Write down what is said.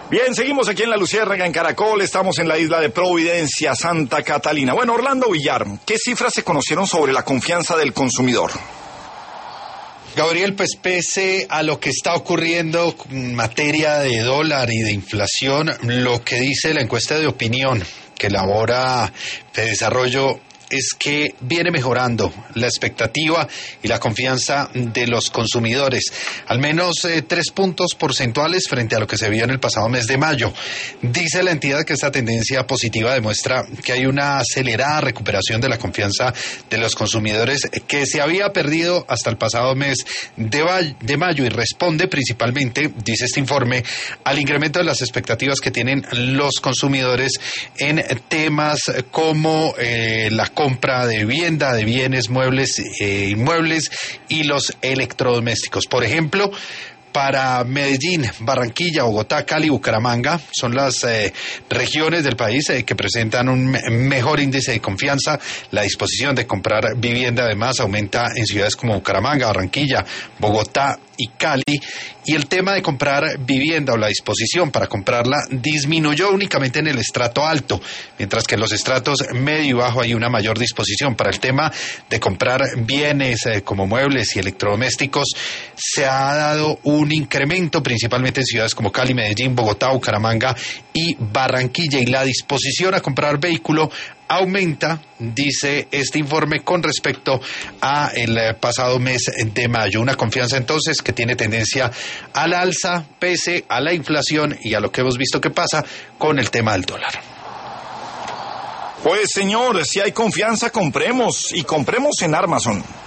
Bien, seguimos aquí en La Luciérnaga, en Caracol, estamos en la isla de Providencia, Santa Catalina. Bueno, Orlando Villar, ¿qué cifras se conocieron sobre la confianza del consumidor? Gabriel, pues pese a lo que está ocurriendo en materia de dólar y de inflación, lo que dice la encuesta de opinión que elabora de desarrollo es que viene mejorando la expectativa y la confianza de los consumidores, al menos 3 puntos porcentuales frente a lo que se vio en el pasado mes de mayo. Dice la entidad que esta tendencia positiva demuestra que hay una acelerada recuperación de la confianza de los consumidores que se había perdido hasta el pasado mes de mayo y responde principalmente, dice este informe, al incremento de las expectativas que tienen los consumidores en temas como la compra de vivienda, de bienes muebles, inmuebles y los electrodomésticos. Por ejemplo, para Medellín, Barranquilla, Bogotá, Cali, Bucaramanga son las regiones del país que presentan un mejor índice de confianza. La disposición de comprar vivienda además aumenta en ciudades como Bucaramanga, Barranquilla, Bogotá y Cali. Y el tema de comprar vivienda o la disposición para comprarla disminuyó únicamente en el estrato alto, mientras que en los estratos medio y bajo hay una mayor disposición. Para el tema de comprar bienes como muebles y electrodomésticos se ha dado un incremento principalmente en ciudades como Cali, Medellín, Bogotá, Bucaramanga y Barranquilla, y la disposición a comprar vehículo aumenta, dice este informe, con respecto a el pasado mes de mayo. Una confianza entonces que tiene tendencia al alza pese a la inflación y a lo que hemos visto que pasa con el tema del dólar. Pues señor, si hay confianza, compremos, y compremos en Amazon.